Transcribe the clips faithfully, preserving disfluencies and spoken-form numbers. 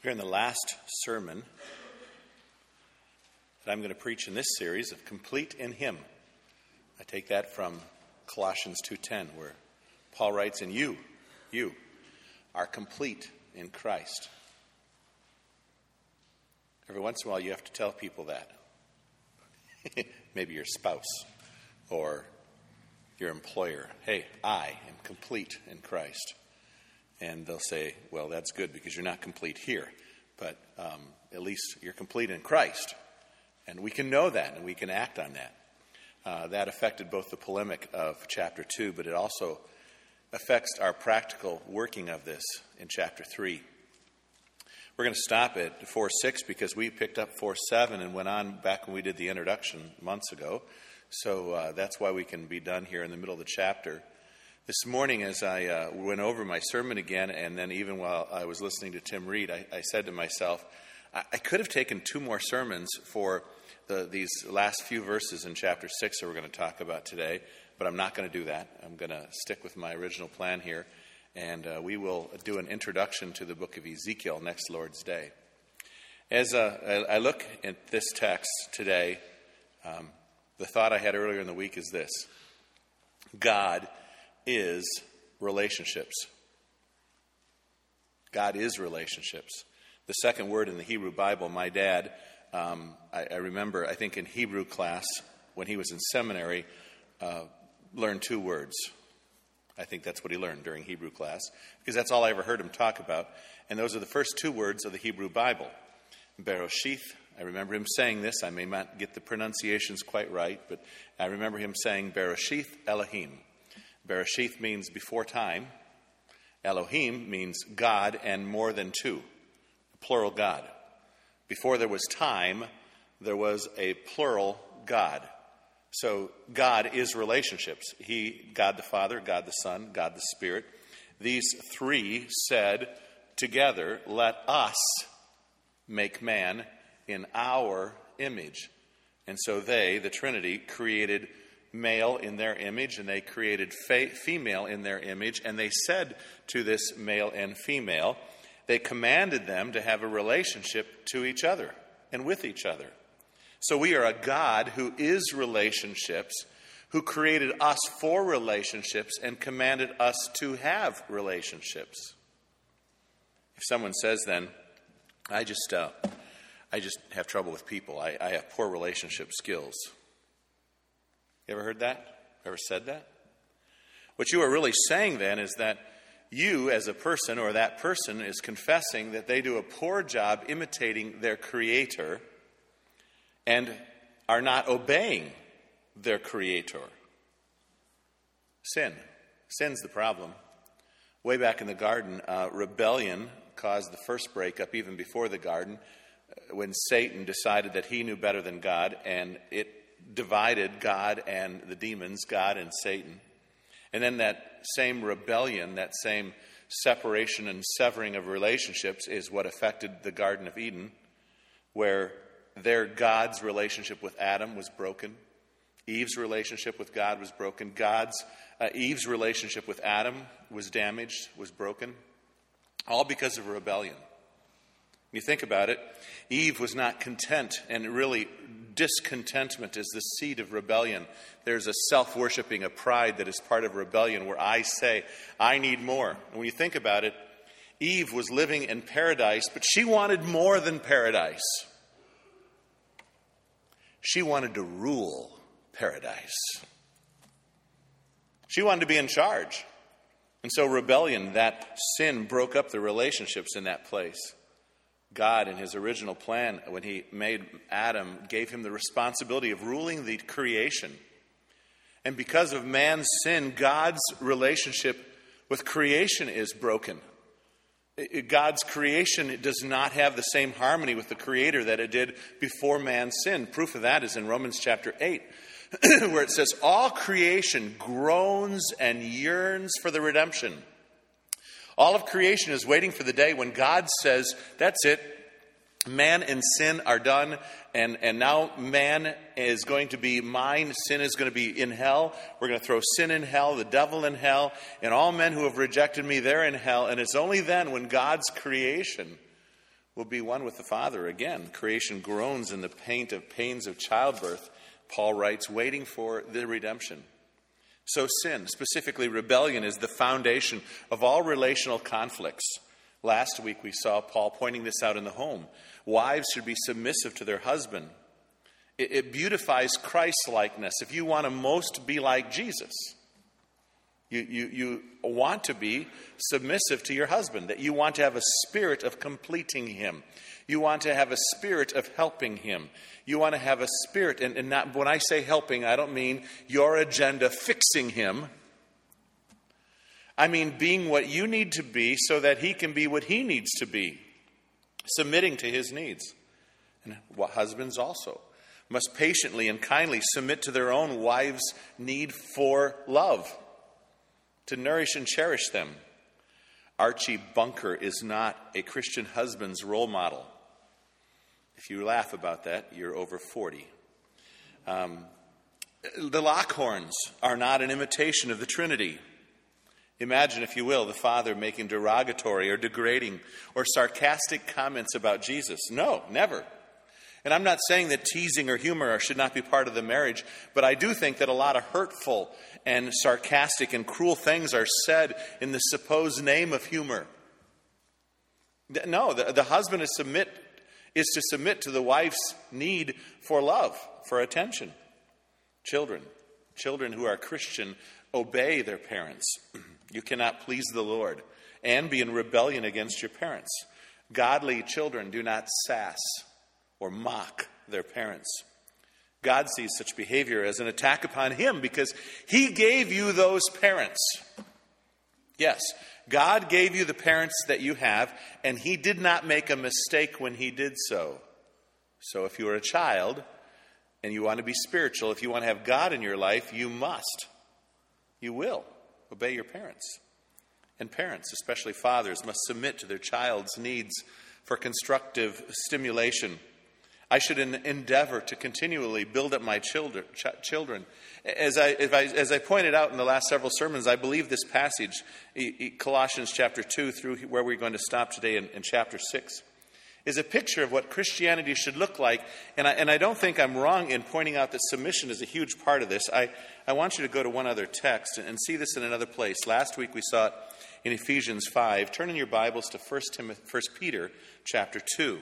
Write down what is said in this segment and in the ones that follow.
We're in the last sermon that I'm going to preach in this series of Complete in Him. I take that from Colossians two ten, where Paul writes, "And you, you are complete in Christ." Every once in a while you have to tell people that. Maybe your spouse or your employer, "Hey, I am complete in Christ." And they'll say, "Well, that's good because you're not complete here, but um, at least you're complete in Christ." And we can know that and we can act on that. Uh, that affected both the polemic of chapter two, but it also affects our practical working of this in chapter three. We're going to stop at four six because we picked up four seven and went on back when we did the introduction months ago. So uh, that's why we can be done here in the middle of the chapter. This morning, as I uh, went over my sermon again, and then even while I was listening to Tim Reed, I, I said to myself, I, I could have taken two more sermons for the, these last few verses in chapter six that we're going to talk about today, but I'm not going to do that. I'm going to stick with my original plan here, and uh, we will do an introduction to the book of Ezekiel next Lord's Day. As uh, I look at this text today, um, the thought I had earlier in the week is this: God is relationships. God is relationships. The second word in the Hebrew Bible, my dad, um, I, I remember, I think in Hebrew class, when he was in seminary, uh, learned two words. I think that's what he learned during Hebrew class, because that's all I ever heard him talk about. And those are the first two words of the Hebrew Bible. Beroshith, I remember him saying this. I may not get the pronunciations quite right, but I remember him saying, Beroshith Elohim. Bereshith means before time. Elohim means God and more than two, plural God. Before there was time, there was a plural God. So God is relationships. He, God the Father, God the Son, God the Spirit. These three said together, "Let us make man in our image." And so they, the Trinity, created male in their image, and they created fe- female in their image, and they said to this male and female, they commanded them to have a relationship to each other and with each other. So we are a God who is relationships, who created us for relationships and commanded us to have relationships. If someone says then, I just uh, I just have trouble with people, I, I have poor relationship skills. You ever heard that? Ever said that? What you are really saying then is that you as a person, or that person, is confessing that they do a poor job imitating their Creator and are not obeying their Creator. Sin. Sin's the problem. Way back in the garden, uh, rebellion caused the first breakup even before the garden, when Satan decided that he knew better than God, and it divided God and the demons, God and Satan. And then that same rebellion, that same separation and severing of relationships is what affected the Garden of Eden, where their God's relationship with Adam was broken. Eve's relationship with God was broken. God's uh, Eve's relationship with Adam was damaged, was broken, all because of rebellion. You think about it, Eve was not content, and really discontentment is the seed of rebellion. There's a self-worshiping, a pride that is part of rebellion, where I say, I need more. And when you think about it, Eve was living in paradise, but she wanted more than paradise. She wanted to rule paradise. She wanted to be in charge. And so rebellion, that sin, broke up the relationships in that place. God, in his original plan, when he made Adam, gave him the responsibility of ruling the creation. And because of man's sin, God's relationship with creation is broken. God's creation does not have the same harmony with the Creator that it did before man's sin. Proof of that is in Romans chapter eight, where it says, all creation groans and yearns for the redemption. All of creation is waiting for the day when God says, that's it, man and sin are done, and, and now man is going to be mine, sin is going to be in hell, we're going to throw sin in hell, the devil in hell, and all men who have rejected me, they're in hell, and it's only then when God's creation will be one with the Father again. Creation groans in the pain of pains of childbirth, Paul writes, waiting for the redemption. So sin, specifically rebellion, is the foundation of all relational conflicts. Last week we saw Paul pointing this out in the home. Wives should be submissive to their husband. It, it beautifies Christ-likeness. If you want to most be like Jesus, you, you, you want to be submissive to your husband, that you want to have a spirit of completing him. You want to have a spirit of helping him. You want to have a spirit, and, and not, when I say helping, I don't mean your agenda fixing him. I mean being what you need to be so that he can be what he needs to be, submitting to his needs. And husbands also must patiently and kindly submit to their own wives' need for love, to nourish and cherish them. Archie Bunker is not a Christian husband's role model. If you laugh about that, you're over forty. Um, the Lockhorns are not an imitation of the Trinity. Imagine, if you will, the father making derogatory or degrading or sarcastic comments about Jesus. No, never. And I'm not saying that teasing or humor should not be part of the marriage, but I do think that a lot of hurtful and sarcastic and cruel things are said in the supposed name of humor. No, the, the husband is submit is to submit to the wife's need for love, for attention. Children, children who are Christian, obey their parents. You cannot please the Lord and be in rebellion against your parents. Godly children do not sass or mock their parents. God sees such behavior as an attack upon him because he gave you those parents. Yes, God gave you the parents that you have, and he did not make a mistake when he did so. So if you are a child and you want to be spiritual, if you want to have God in your life, you must, you will obey your parents. And parents, especially fathers, must submit to their child's needs for constructive stimulation. I should endeavor to continually build up my children. Children, as I, if I, as I pointed out in the last several sermons, I believe this passage, Colossians chapter two, through where we're going to stop today in, in chapter six, is a picture of what Christianity should look like. And I, and I don't think I'm wrong in pointing out that submission is a huge part of this. I, I want you to go to one other text and, and see this in another place. Last week we saw it in Ephesians five. Turn in your Bibles to First Peter chapter two.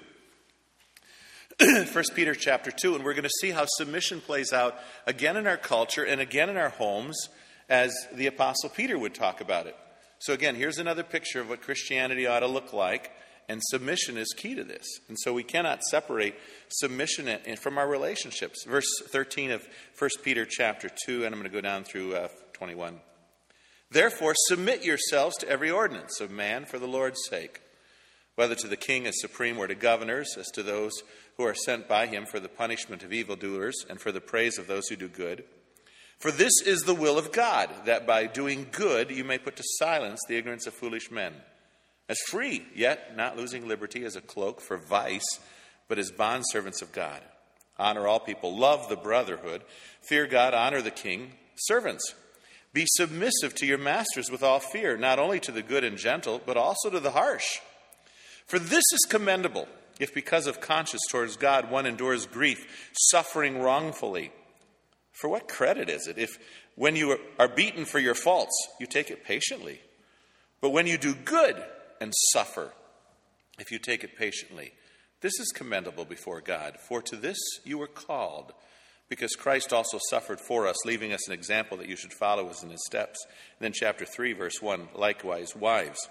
First Peter chapter two, and we're going to see how submission plays out again in our culture and again in our homes as the Apostle Peter would talk about it. So again, here's another picture of what Christianity ought to look like, and submission is key to this. And so we cannot separate submission from our relationships. Verse thirteen of First Peter chapter two, and I'm going to go down through uh, twenty-one. Therefore, submit yourselves to every ordinance of man for the Lord's sake, whether to the king as supreme or to governors, as to those who are sent by him for the punishment of evildoers and for the praise of those who do good. For this is the will of God, that by doing good you may put to silence the ignorance of foolish men. As free, yet not losing liberty as a cloak for vice, but as bondservants of God. Honor all people, love the brotherhood, fear God, honor the king. Servants, be submissive to your masters with all fear, not only to the good and gentle, but also to the harsh. For this is commendable, if because of conscience towards God one endures grief, suffering wrongfully. For what credit is it if, when you are beaten for your faults, you take it patiently? But when you do good and suffer, if you take it patiently, this is commendable before God. For to this you were called, because Christ also suffered for us, leaving us an example that you should follow us in his steps. And then chapter three, verse one, likewise, wives,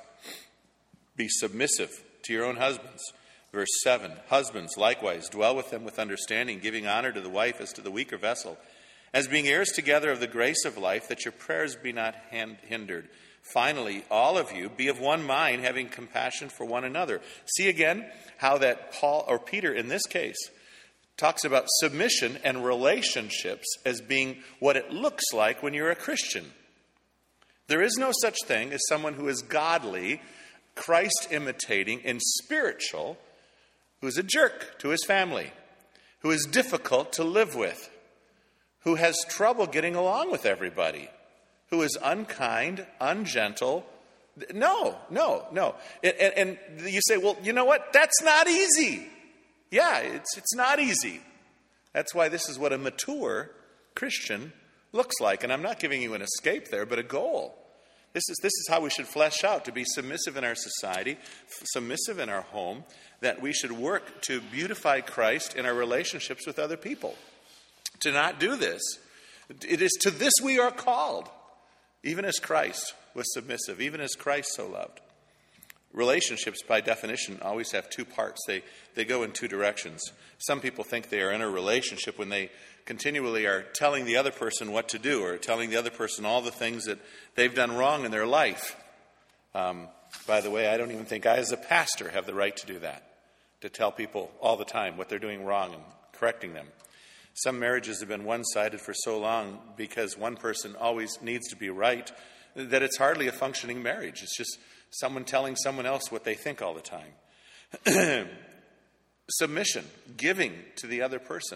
be submissive to your own husbands. Verse seven, husbands, likewise, dwell with them with understanding, giving honor to the wife as to the weaker vessel, as being heirs together of the grace of life, that your prayers be not hindered. Finally, all of you, be of one mind, having compassion for one another. See again how that Paul, or Peter in this case, talks about submission and relationships as being what it looks like when you're a Christian. There is no such thing as someone who is godly, Christ-imitating, and spiritual, who is a jerk to his family, who is difficult to live with, who has trouble getting along with everybody, who is unkind, ungentle, No, no, no. And, and, and you say, well, you know what? That's not easy. Yeah, it's it's not easy. That's why this is what a mature Christian looks like. And I'm not giving you an escape there, but a goal. This is this is how we should flesh out, to be submissive in our society, submissive in our home, that we should work to beautify Christ in our relationships with other people. To not do this, it is to this we are called, even as Christ was submissive, even as Christ so loved. Relationships, by definition, always have two parts. They they go in two directions. Some people think they are in a relationship when they continually are telling the other person what to do, or telling the other person all the things that they've done wrong in their life. Um, by the way, I don't even think I, as a pastor, have the right to do that, to tell people all the time what they're doing wrong and correcting them. Some marriages have been one-sided for so long because one person always needs to be right that it's hardly a functioning marriage. It's just someone telling someone else what they think all the time. Submission, giving to the other person.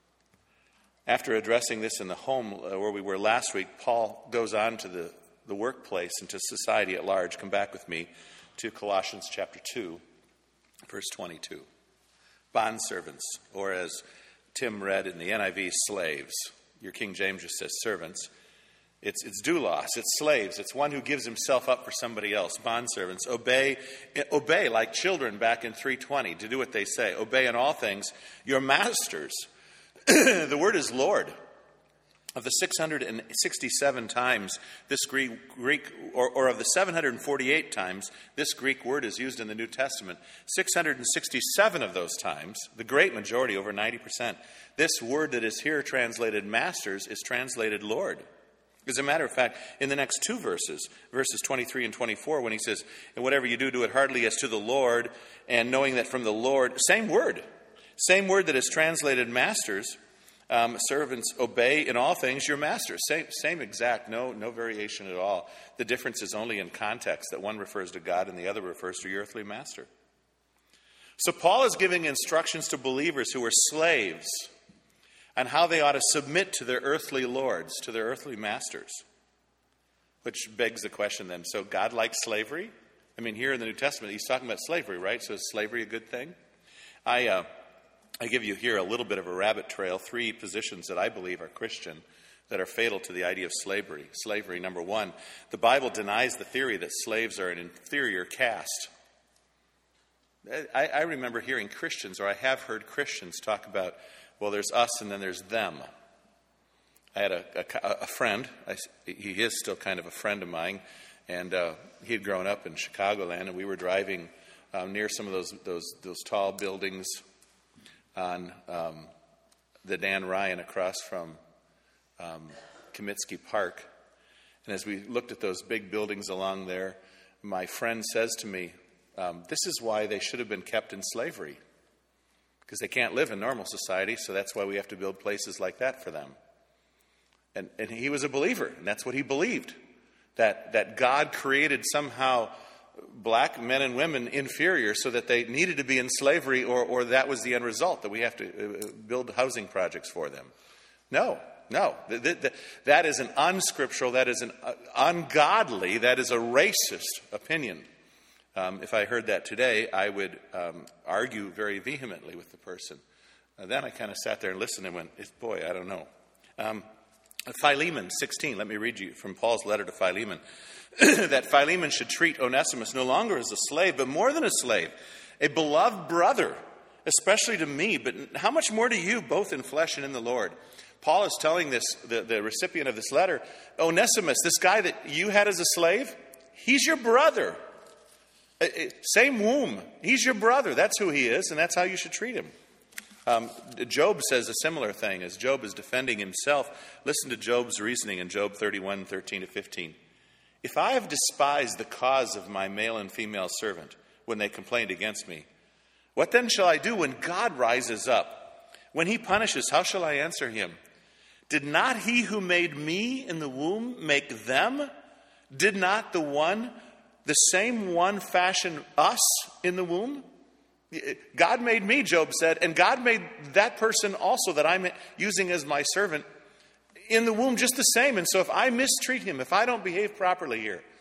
After addressing this in the home uh, where we were last week, Paul goes on to the, the workplace and to society at large. Come back with me to Colossians chapter two, verse twenty-two. Bondservants, or as Tim read in the N I V, slaves. Your King James just says servants. It's, it's doulos, it's slaves. It's one who gives himself up for somebody else. Bondservants, obey, obey like children back in three twenty, to do what they say. Obey in all things your masters. The word is Lord. Of the six hundred sixty-seven times this Greek, Greek or, or of the seven hundred forty-eight times this Greek word is used in the New Testament, six hundred sixty-seven of those times, the great majority, over ninety percent, this word that is here translated masters is translated Lord. As a matter of fact, in the next two verses, verses twenty-three and twenty-four, when he says, and whatever you do, do it heartily as to the Lord, and knowing that from the Lord, same word, same word that is translated masters, um, servants, obey in all things your masters. Same, same exact, no, no variation at all. The difference is only in context, that one refers to God and the other refers to your earthly master. So Paul is giving instructions to believers who are slaves on how they ought to submit to their earthly lords, to their earthly masters. Which begs the question then, so God likes slavery? I mean, here in the New Testament, he's talking about slavery, right? So is slavery a good thing? I uh, I give you here a little bit of a rabbit trail, three positions that I believe are Christian that are fatal to the idea of slavery. Slavery, number one, the Bible denies the theory that slaves are an inferior caste. I, I remember hearing Christians, or I have heard Christians talk about, well, there's us and then there's them. I had a, a, a friend, I, he is still kind of a friend of mine, and uh, he had grown up in Chicagoland, and we were driving um, near some of those those those tall buildings on um, the Dan Ryan across from um, Comiskey Park. And as we looked at those big buildings along there, my friend says to me, um, this is why they should have been kept in slavery. Because they can't live in normal society, so that's why we have to build places like that for them. And, and he was a believer, and that's what he believed. That, that God created somehow black men and women inferior so that they needed to be in slavery, or, or that was the end result, that we have to build housing projects for them. No, no. That is an unscriptural, that is an ungodly, that is a racist opinion. Um, if I heard that today, I would um, argue very vehemently with the person. Uh, then I kind of sat there and listened and went, boy, I don't know. Um, Philemon sixteen, let me read you from Paul's letter to Philemon. That Philemon should treat Onesimus no longer as a slave, but more than a slave, a beloved brother, especially to me, but how much more to you, both in flesh and in the Lord. Paul is telling this the, the recipient of this letter, Onesimus, this guy that you had as a slave, he's your brother. Same womb. He's your brother. That's who he is, and that's how you should treat him. Um, Job says a similar thing. As Job is defending himself, listen to Job's reasoning in Job thirty-one, thirteen to fifteen. If I have despised the cause of my male and female servant when they complained against me, what then shall I do when God rises up? When he punishes, how shall I answer him? Did not he who made me in the womb make them? Did not the one, the same one, fashion us in the womb? God made me, Job said, and God made that person also that I'm using as my servant in the womb just the same. And so if I mistreat him, if I don't behave properly here,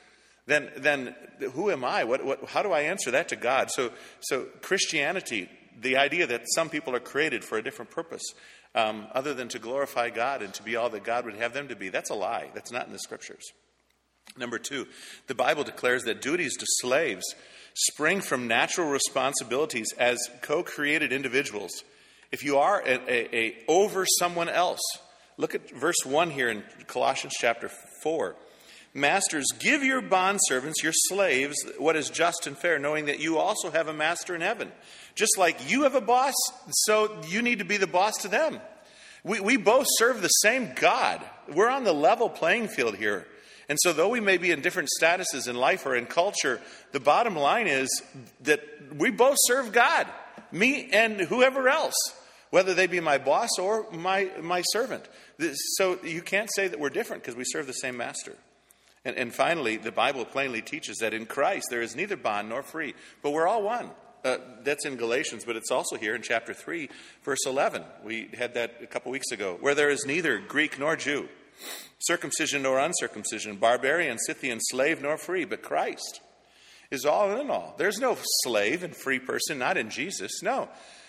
then then who am I? What, what, how do I answer that to God? So, so Christianity, the idea that some people are created for a different purpose, um, other than to glorify God and to be all that God would have them to be, that's a lie. That's not in the Scriptures. Number two, the Bible declares that duties to slaves spring from natural responsibilities as co-created individuals. If you are a, a, a over someone else, look at verse one here in Colossians chapter four. Masters, give your bondservants, your slaves, what is just and fair, knowing that you also have a master in heaven. Just like you have a boss, so you need to be the boss to them. We, we both serve the same God. We're on the level playing field here. And so though we may be in different statuses in life or in culture, the bottom line is that we both serve God, me and whoever else, whether they be my boss or my, my servant. This, so you can't say that we're different because we serve the same master. And, and finally, the Bible plainly teaches that in Christ there is neither bond nor free, but we're all one. Uh, that's in Galatians, but it's also here in chapter three, verse eleven. We had that a couple weeks ago, where there is neither Greek nor Jew, circumcision nor uncircumcision, barbarian, Scythian, slave nor free, but Christ is all in all. There's no slave and free person, not in Jesus. No,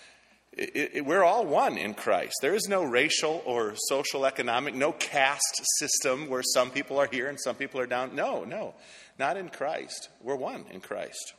it, it, we're all one in Christ. There is no racial or social economic, no caste system where some people are here and some people are down. No, no, not in Christ. We're one in Christ.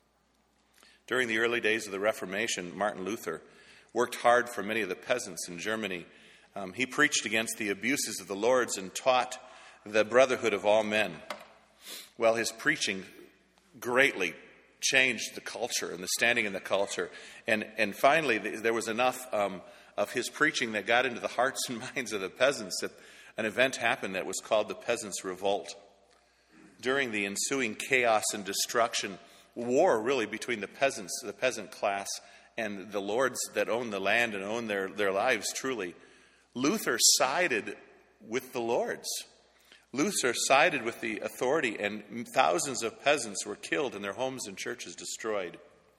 During the early days of the Reformation, Martin Luther worked hard for many of the peasants in Germany. Um, he preached against the abuses of the lords and taught the brotherhood of all men. Well, his preaching greatly changed the culture and the standing in the culture. And, and finally, there was enough um, of his preaching that got into the hearts and minds of the peasants that an event happened that was called the Peasants' Revolt. During the ensuing chaos and destruction, war really between the peasants, the peasant class, and the lords that own the land and own their, their lives truly, Luther sided with the lords. Luther sided with the authority, and thousands of peasants were killed and their homes and churches destroyed.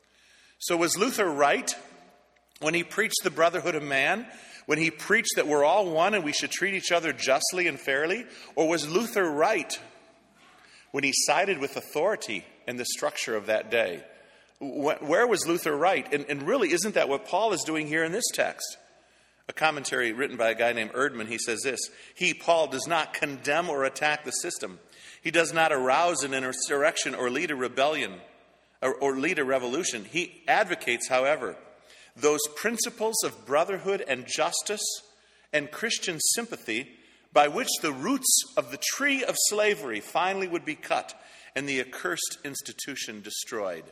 So was Luther right when he preached the brotherhood of man? When he preached that we're all one and we should treat each other justly and fairly? Or was Luther right when he sided with authority and the structure of that day? Where was Luther right? And, and really, isn't that what Paul is doing here in this text? A commentary written by a guy named Erdman, he says this: he, Paul, does not condemn or attack the system. He does not arouse an insurrection or lead a rebellion or, or lead a revolution. He advocates, however, those principles of brotherhood and justice and Christian sympathy by which the roots of the tree of slavery finally would be cut and the accursed institution destroyed.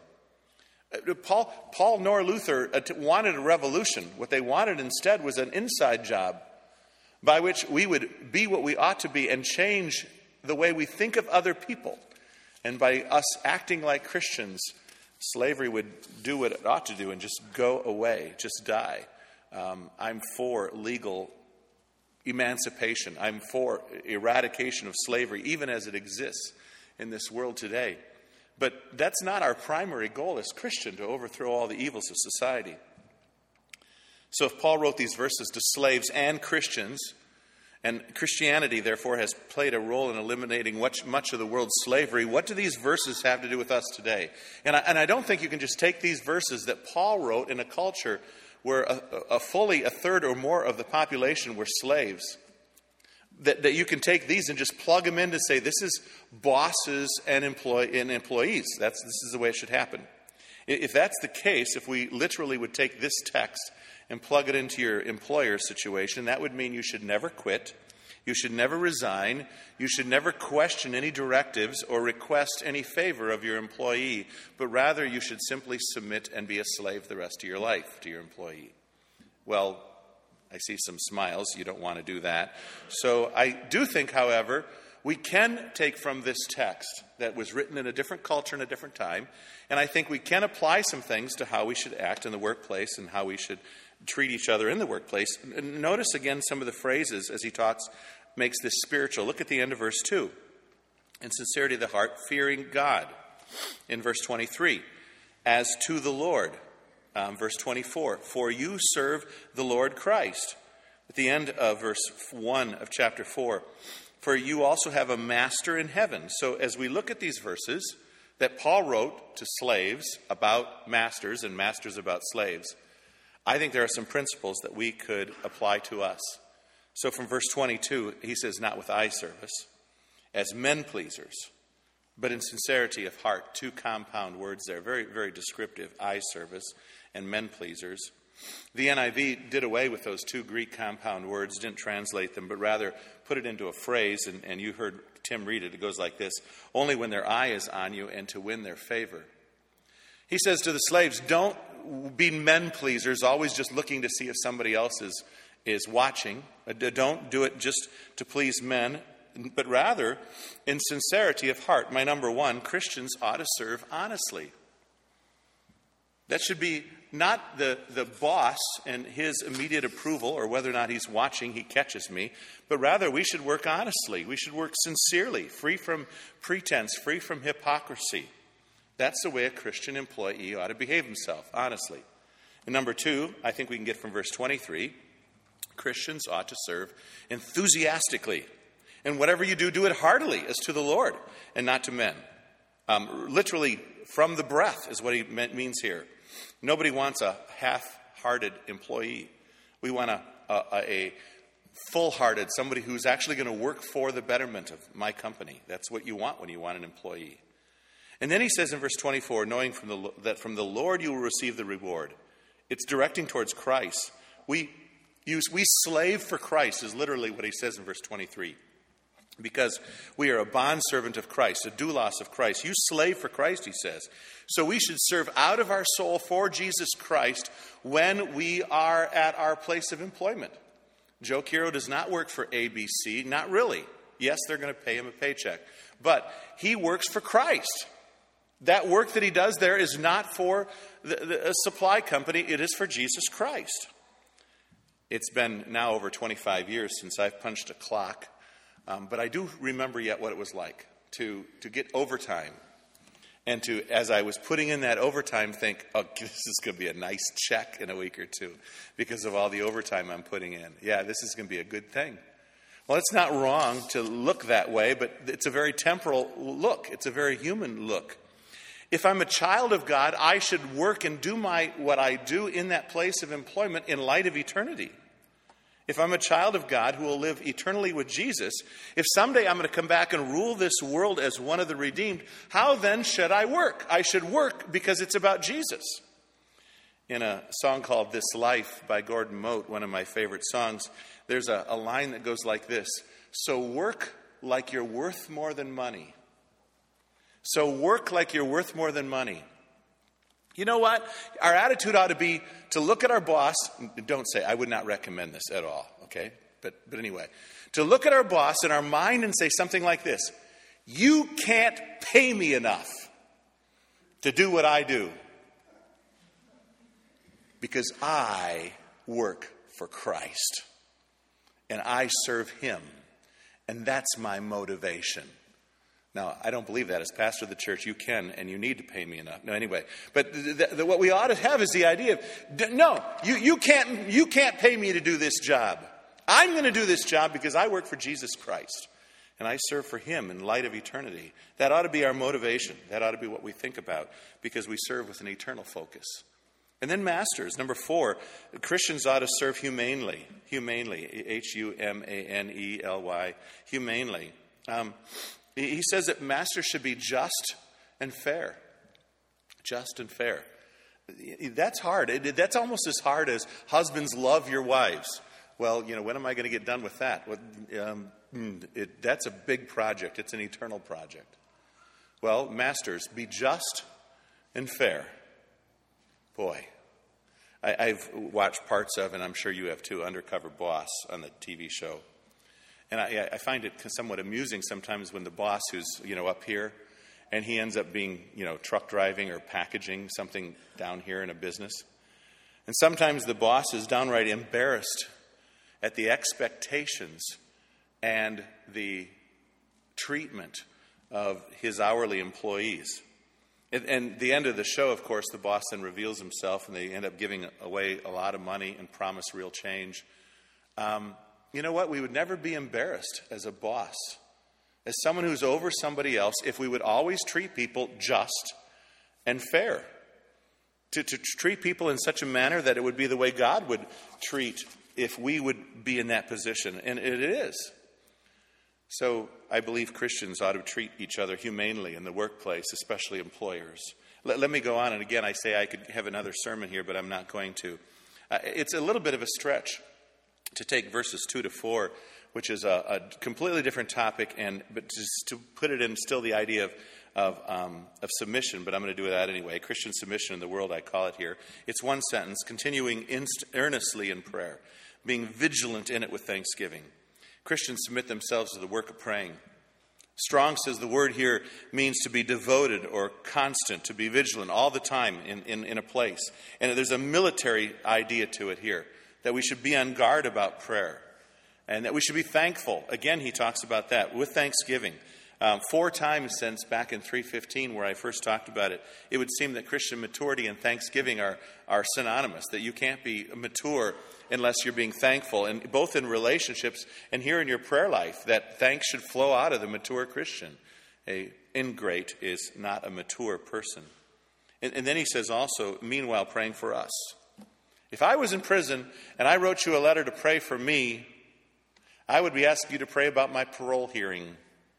Paul, Paul nor Luther wanted a revolution. What they wanted instead was an inside job by which we would be what we ought to be and change the way we think of other people. And by us acting like Christians, slavery would do what it ought to do and just go away, just die. Um, I'm for legal emancipation. I'm for eradication of slavery, even as it exists in this world today. But that's not our primary goal as Christian, to overthrow all the evils of society. So if Paul wrote these verses to slaves and Christians, and Christianity, therefore, has played a role in eliminating much, much of the world's slavery, what do these verses have to do with us today? And I, and I don't think you can just take these verses that Paul wrote in a culture where a, a fully a third or more of the population were slaves, That, that you can take these and just plug them in to say this is bosses and, employ, and employees. That's, this is the way it should happen. If that's the case, if we literally would take this text and plug it into your employer situation, that would mean you should never quit, you should never resign, you should never question any directives or request any favor of your employee, but rather you should simply submit and be a slave the rest of your life to your employee. Well, I see some smiles. You don't want to do that. So I do think, however, we can take from this text that was written in a different culture and a different time, and I think we can apply some things to how we should act in the workplace and how we should treat each other in the workplace. Notice again some of the phrases as he talks, makes this spiritual. Look at the end of verse two. In sincerity of the heart, fearing God. In verse twenty-three, as to the Lord. Um, verse twenty-four, for you serve the Lord Christ. At the end of verse one of chapter four, for you also have a master in heaven. So as we look at these verses that Paul wrote to slaves about masters and masters about slaves, I think there are some principles that we could apply to us. So from verse twenty-two, he says, not with eye service, as men pleasers, but in sincerity of heart. Two compound words there, very, very descriptive, eye service and men pleasers. The N I V did away with those two Greek compound words, didn't translate them, but rather put it into a phrase, and, and you heard Tim read it. It goes like this: only when their eye is on you and to win their favor. He says to the slaves, don't be men pleasers, always just looking to see if somebody else is, is watching. Don't do it just to please men, but rather in sincerity of heart. My number one, Christians ought to serve honestly. That should be not the, the boss and his immediate approval, or whether or not he's watching, he catches me, but rather we should work honestly. We should work sincerely, free from pretense, free from hypocrisy. That's the way a Christian employee ought to behave himself, honestly. And number two, I think we can get from verse twenty-three, Christians ought to serve enthusiastically. And whatever you do, do it heartily, as to the Lord and not to men. Um, literally, from the breath is what he meant, means here. Nobody wants a half-hearted employee. We want a, a, a full-hearted, somebody who's actually going to work for the betterment of my company. That's what you want when you want an employee. And then he says in verse twenty-four, knowing from the, that from the Lord you will receive the reward. It's directing towards Christ. We use, we slave for Christ is literally what he says in verse twenty-three. Because we are a bondservant of Christ, a doulos of Christ. You slave for Christ, he says. So we should serve out of our soul for Jesus Christ when we are at our place of employment. Joe Kiro does not work for A B C, not really. Yes, they're going to pay him a paycheck. But he works for Christ. That work that he does there is not for the, the, a supply company. It is for Jesus Christ. It's been now over twenty-five years since I've punched a clock. Um, but I do remember yet what it was like to, to get overtime. And to, as I was putting in that overtime, think, oh, this is going to be a nice check in a week or two because of all the overtime I'm putting in. Yeah, this is going to be a good thing. Well, it's not wrong to look that way, but it's a very temporal look. It's a very human look. If I'm a child of God, I should work and do my what I do in that place of employment in light of eternity. If I'm a child of God who will live eternally with Jesus, if someday I'm going to come back and rule this world as one of the redeemed, how then should I work? I should work because it's about Jesus. In a song called This Life by Gordon Mote, one of my favorite songs, there's a, a line that goes like this: so work like you're worth more than money. So work like you're worth more than money. You know what? Our attitude ought to be to look at our boss. Don't say, I would not recommend this at all, okay? But, but anyway, to look at our boss in our mind and say something like this: you can't pay me enough to do what I do because I work for Christ and I serve him, and that's my motivation. Now, I don't believe that. As pastor of the church, you can and you need to pay me enough. No, anyway. But the, the, what we ought to have is the idea of, no, you, you, can't, you can't pay me to do this job. I'm going to do this job because I work for Jesus Christ. And I serve for him in light of eternity. That ought to be our motivation. That ought to be what we think about because we serve with an eternal focus. And then masters. Number four, Christians ought to serve humanely. Humanely. H U M A N E L Y. Humanely. Um... He says that masters should be just and fair. Just and fair. That's hard. That's almost as hard as husbands love your wives. Well, you know, when am I going to get done with that? Um, it, that's a big project. It's an eternal project. Well, masters, be just and fair. Boy, I, I've watched parts of, and I'm sure you have too, Undercover Boss on the T V show. And I, I find it somewhat amusing sometimes when the boss who's, you know, up here and he ends up being, you know, truck driving or packaging something down here in a business. And sometimes the boss is downright embarrassed at the expectations and the treatment of his hourly employees. And, and the end of the show, of course, the boss then reveals himself and they end up giving away a lot of money and promise real change. Um you know what? We would never be embarrassed as a boss, as someone who's over somebody else, if we would always treat people just and fair. To, to treat people in such a manner that it would be the way God would treat if we would be in that position. And it is. So I believe Christians ought to treat each other humanely in the workplace, especially employers. Let, let me go on. And again, I say I could have another sermon here, but I'm not going to. Uh, it's a little bit of a stretch to take verses two to four, which is a, a completely different topic, and but just to put it in still the idea of of, um, of submission, but I'm going to do that anyway. Christian submission in the world, I call it here. It's one sentence: continuing inst- earnestly in prayer, being vigilant in it with thanksgiving. Christians submit themselves to the work of praying. Strong says the word here means to be devoted or constant, to be vigilant all the time in, in, in a place. And there's a military idea to it here, that we should be on guard about prayer and that we should be thankful. Again, he talks about that with thanksgiving. Um, four times since back in three fifteen, where I first talked about it, it would seem that Christian maturity and thanksgiving are, are synonymous, that you can't be mature unless you're being thankful, and both in relationships and here in your prayer life, that thanks should flow out of the mature Christian. A ingrate is not a mature person. And, and then he says also, meanwhile, praying for us. If I was in prison and I wrote you a letter to pray for me, I would be asking you to pray about my parole hearing.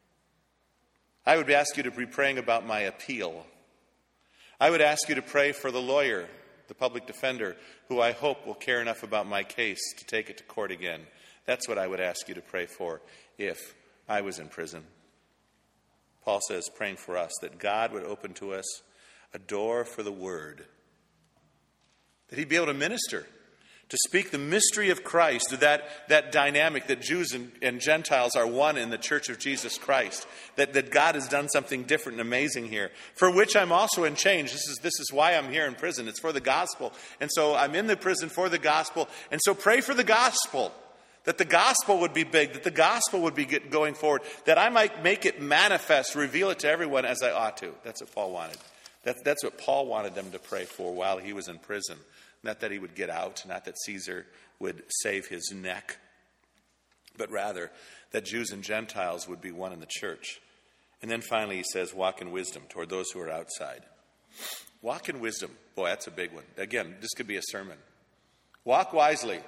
I would ask you to be praying about my appeal. I would ask you to pray for the lawyer, the public defender, who I hope will care enough about my case to take it to court again. That's what I would ask you to pray for if I was in prison. Paul says, praying for us, that God would open to us a door for the word, that he'd be able to minister, to speak the mystery of Christ, that, that dynamic that Jews and, and Gentiles are one in the church of Jesus Christ, that, that God has done something different and amazing here, for which I'm also in chains. This is, this is why I'm here in prison. It's for the gospel. And so I'm in the prison for the gospel. And so pray for the gospel, that the gospel would be big, that the gospel would be get, going forward, that I might make it manifest, reveal it to everyone as I ought to. That's what Paul wanted. That, that's what Paul wanted them to pray for while he was in prison. Not that he would get out, not that Caesar would save his neck, but rather that Jews and Gentiles would be one in the church. And then finally he says, walk in wisdom toward those who are outside. Walk in wisdom. Boy, that's a big one. Again, this could be a sermon. Walk wisely.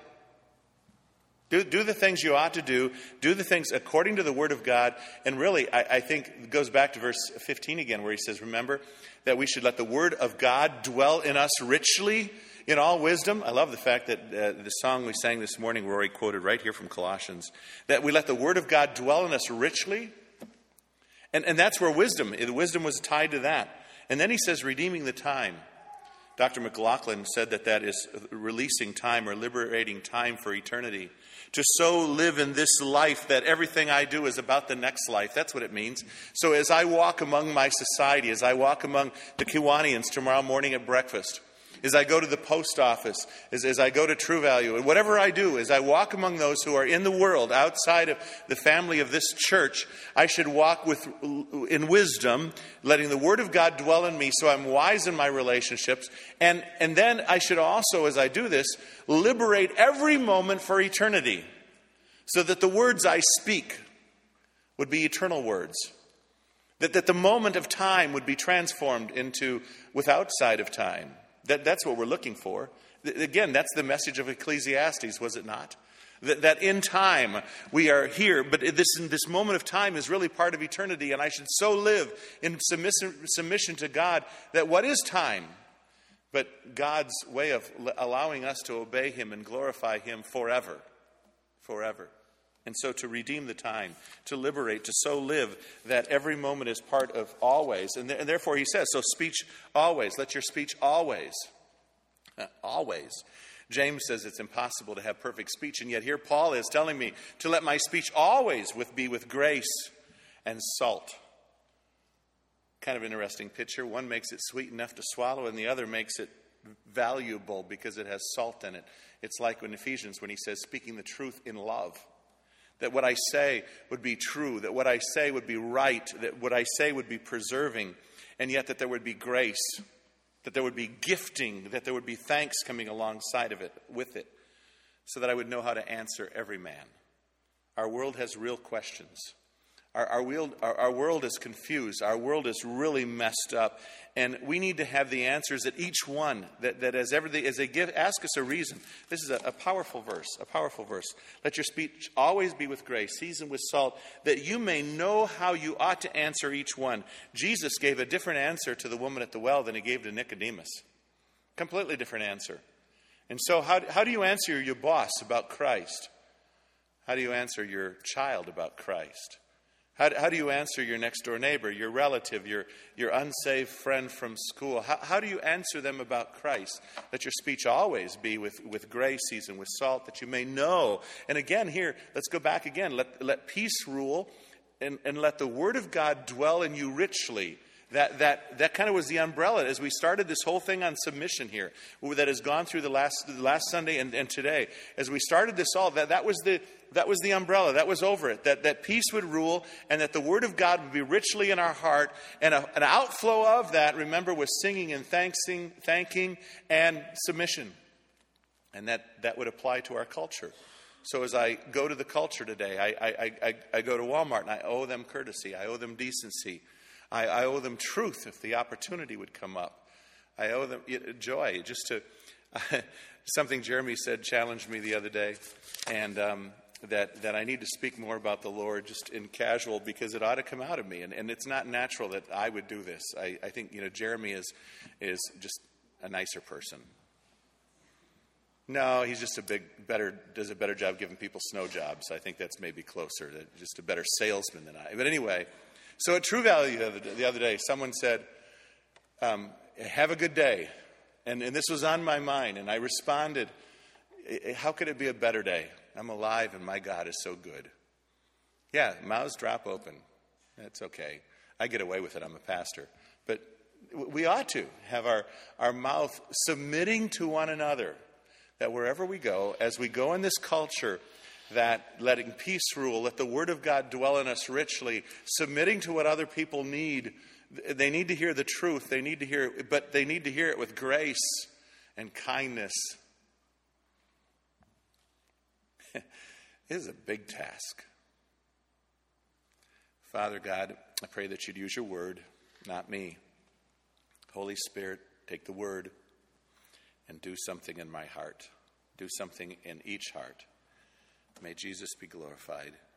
Do, do the things you ought to do. Do the things according to the Word of God. And really, I, I think it goes back to verse fifteen again, where he says, remember that we should let the Word of God dwell in us richly in all wisdom. I love the fact that uh, the song we sang this morning, Rory quoted right here from Colossians, that we let the Word of God dwell in us richly. And, and that's where wisdom, the wisdom was tied to that. And then he says, redeeming the time. Doctor McLaughlin said that that is releasing time or liberating time for eternity. To so live in this life that everything I do is about the next life. That's what it means. So as I walk among my society, as I walk among the Kiwanians tomorrow morning at breakfast, as I go to the post office, as, as I go to True Value, and whatever I do, as I walk among those who are in the world outside of the family of this church, I should walk with in wisdom, letting the Word of God dwell in me so I'm wise in my relationships. And, and then I should also, as I do this, liberate every moment for eternity so that the words I speak would be eternal words. That, that the moment of time would be transformed into without sight of time. That, that's what we're looking for. Again, that's the message of Ecclesiastes, was it not? That, that in time we are here, but this, this moment of time is really part of eternity, and I should so live in submission, submission to God that what is time? But God's way of allowing us to obey Him and glorify Him forever. Forever. And so to redeem the time, to liberate, to so live that every moment is part of always. And, th- and therefore he says, so speech always. Let your speech always. Uh, always. James says it's impossible to have perfect speech. And yet here Paul is telling me to let my speech always with, be with grace and salt. Kind of interesting picture. One makes it sweet enough to swallow, and the other makes it valuable because it has salt in it. It's like in Ephesians when he says, speaking the truth in love. That what I say would be true, that what I say would be right, that what I say would be preserving, and yet that there would be grace, that there would be gifting, that there would be thanks coming alongside of it, with it, so that I would know how to answer every man. Our world has real questions. Our, our, world, our, our world is confused. Our world is really messed up. And we need to have the answers at each one, that, that as, everything, as they give, ask us a reason. This is a, a powerful verse, a powerful verse. Let your speech always be with grace, seasoned with salt, that you may know how you ought to answer each one. Jesus gave a different answer to the woman at the well than he gave to Nicodemus. Completely different answer. And so how, how do you answer your boss about Christ? How do you answer your child about Christ? How, how do you answer your next door neighbor, your relative, your, your unsaved friend from school? How, how do you answer them about Christ? Let your speech always be with, with grace, seasoned with salt, that you may know. And again, here, let's go back again. Let, let peace rule and, and let the word of God dwell in you richly. That that that kind of was the umbrella as we started this whole thing on submission here, that has gone through the last the last Sunday and, and today. As we started this all, that, that was the that was the umbrella, that was over it. That that peace would rule, and that the word of God would be richly in our heart, and a, an outflow of that, remember, was singing and thanking, thanking and submission, and that that would apply to our culture. So as I go to the culture today, I I I, I go to Walmart and I owe them courtesy, I owe them decency. I, I owe them truth if the opportunity would come up. I owe them joy. Just to uh, something Jeremy said challenged me the other day, and um, that that I need to speak more about the Lord just in casual, because it ought to come out of me, and, and it's not natural that I would do this. I, I think you know Jeremy is is just a nicer person. No, he's just a big, better does a better job giving people snow jobs. I think that's maybe closer. Just a better salesman than I. But anyway. So at True Value the other day, the other day someone said, um, have a good day. And, and this was on my mind. And I responded, how could it be a better day? I'm alive and my God is so good. Yeah, mouths drop open. That's okay. I get away with it. I'm a pastor. But we ought to have our, our mouth submitting to one another. That wherever we go, as we go in this culture, that letting peace rule, let the word of God dwell in us richly, submitting to what other people need. They need to hear the truth. They need to hear it, but they need to hear it with grace and kindness. It is a big task. Father God, I pray that you'd use your word, not me. Holy Spirit, take the word and do something in my heart. Do something in each heart. May Jesus be glorified.